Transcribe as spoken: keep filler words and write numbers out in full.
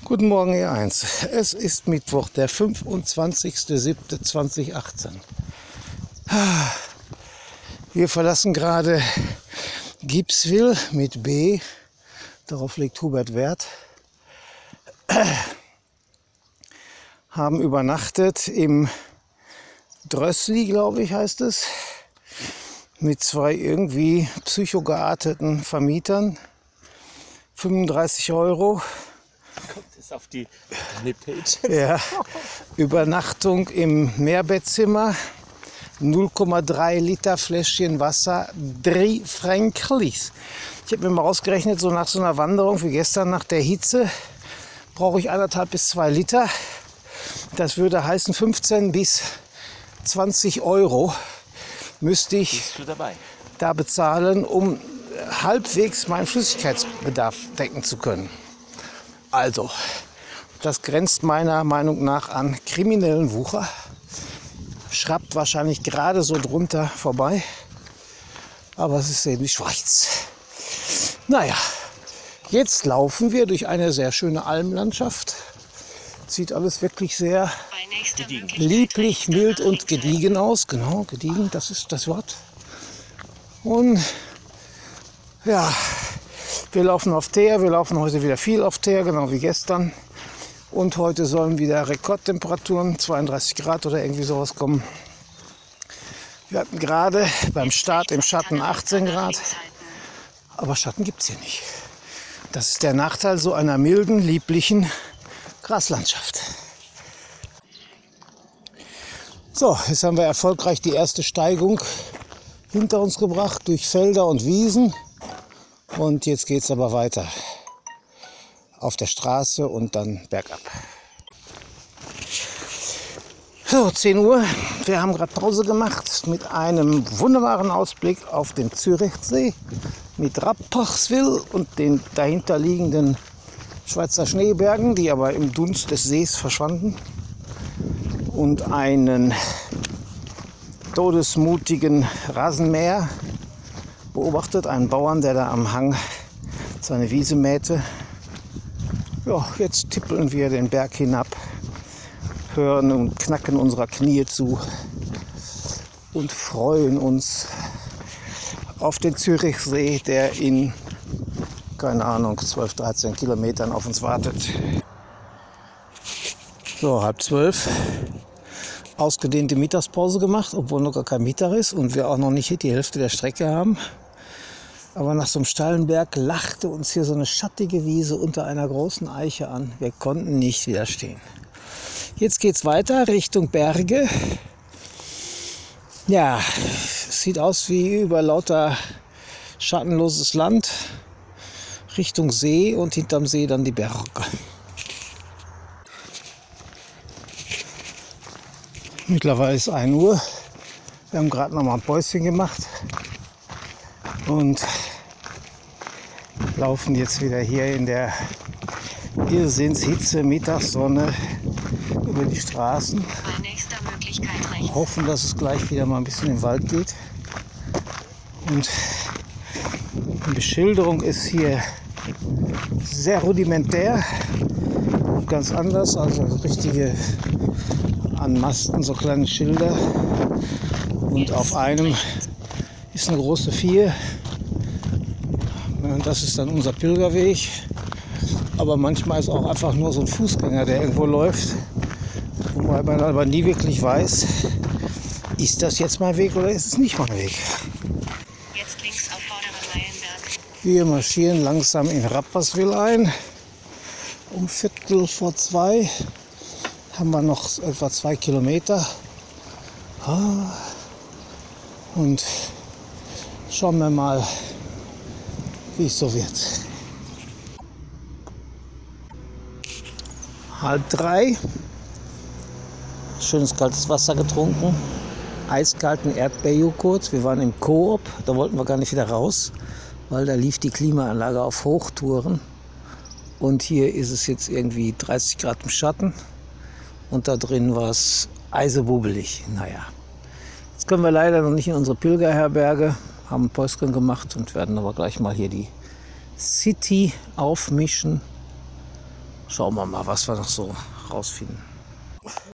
Guten Morgen, E eins. Es ist Mittwoch, der fünfundzwanzigster siebter zweitausendachtzehn. Wir verlassen gerade Gibswil mit B. Darauf legt Hubert Wert. Haben übernachtet im Drössli, glaube ich, heißt es. Mit zwei irgendwie psychogearteten Vermietern. fünfunddreißig Euro. Kommt es auf die Page? Ja, Übernachtung im Mehrbettzimmer, null Komma drei Liter Fläschchen Wasser, drei Franklis. Ich habe mir mal ausgerechnet, so nach so einer Wanderung wie gestern nach der Hitze brauche ich anderthalb bis zwei Liter. Das würde heißen fünfzehn bis zwanzig Euro müsste ich Bist du dabei? da bezahlen, um halbwegs meinen Flüssigkeitsbedarf decken zu können. Also, das grenzt meiner Meinung nach an kriminellen Wucher. Schrappt wahrscheinlich gerade so drunter vorbei. Aber es ist eben die Schweiz. Naja, jetzt laufen wir durch eine sehr schöne Almlandschaft. Sieht alles wirklich sehr lieblich, mild und gediegen aus. Genau, gediegen, das ist das Wort. Und ja, wir laufen auf Teer, wir laufen heute wieder viel auf Teer, genau wie gestern. Und heute sollen wieder Rekordtemperaturen, zweiunddreißig Grad oder irgendwie sowas kommen. Wir hatten gerade beim Start im Schatten achtzehn Grad, aber Schatten gibt es hier nicht. Das ist der Nachteil so einer milden, lieblichen Graslandschaft. So, jetzt haben wir erfolgreich die erste Steigung hinter uns gebracht durch Felder und Wiesen. Und jetzt geht es aber weiter auf der Straße und dann bergab. So, zehn Uhr. Wir haben gerade Pause gemacht mit einem wunderbaren Ausblick auf den Zürichsee mit Rapperswil und den dahinterliegenden Schweizer Schneebergen, die aber im Dunst des Sees verschwanden. Und einen todesmutigen Rasenmäher beobachtet, einen Bauern, der da am Hang seine Wiese mähte. Ja, jetzt tippeln wir den Berg hinab, hören und knacken unserer Knie zu und freuen uns auf den Zürichsee, der in, keine Ahnung, zwölf, dreizehn Kilometern auf uns wartet. So, halb zwölf. Ausgedehnte Mittagspause gemacht, obwohl noch gar kein Mittag ist und wir auch noch nicht die Hälfte der Strecke haben. Aber nach so einem steilen Berg lachte uns hier so eine schattige Wiese unter einer großen Eiche an. Wir konnten nicht widerstehen. Jetzt geht's weiter Richtung Berge. Ja, es sieht aus wie über lauter schattenloses Land. Richtung See und hinterm See dann die Berge. Mittlerweile ist ein Uhr. Wir haben gerade noch mal ein Päuschen gemacht und laufen jetzt wieder hier in der Irrsinnshitze, Mittagssonne über die Straßen. Hoffen, dass es gleich wieder mal ein bisschen im Wald geht. Und die Beschilderung ist hier sehr rudimentär und ganz anders, also richtige an Masten so kleine Schilder und auf einem ist eine große vier. Das ist dann unser Pilgerweg, aber manchmal ist auch einfach nur so ein Fußgänger, der irgendwo läuft, wobei man aber nie wirklich weiß, ist das jetzt mein Weg oder ist es nicht mein Weg. Jetzt links auf Vorderen Meilenberg. Wir marschieren langsam in Rapperswil ein. Um Viertel vor zwei haben wir noch etwa zwei Kilometer. Und schauen wir mal, wie es so wird. Halb drei. Schönes kaltes Wasser getrunken. Eiskalten Erdbeerjoghurt. Wir waren im Coop, da wollten wir gar nicht wieder raus, weil da lief die Klimaanlage auf Hochtouren. Und hier ist es jetzt irgendwie dreißig Grad im Schatten. Und da drin war es eisebubbelig. Naja, jetzt können wir leider noch nicht in unsere Pilgerherberge, haben ein Päuschen gemacht und werden aber gleich mal hier die City aufmischen Schauen wir mal, was wir noch so rausfinden.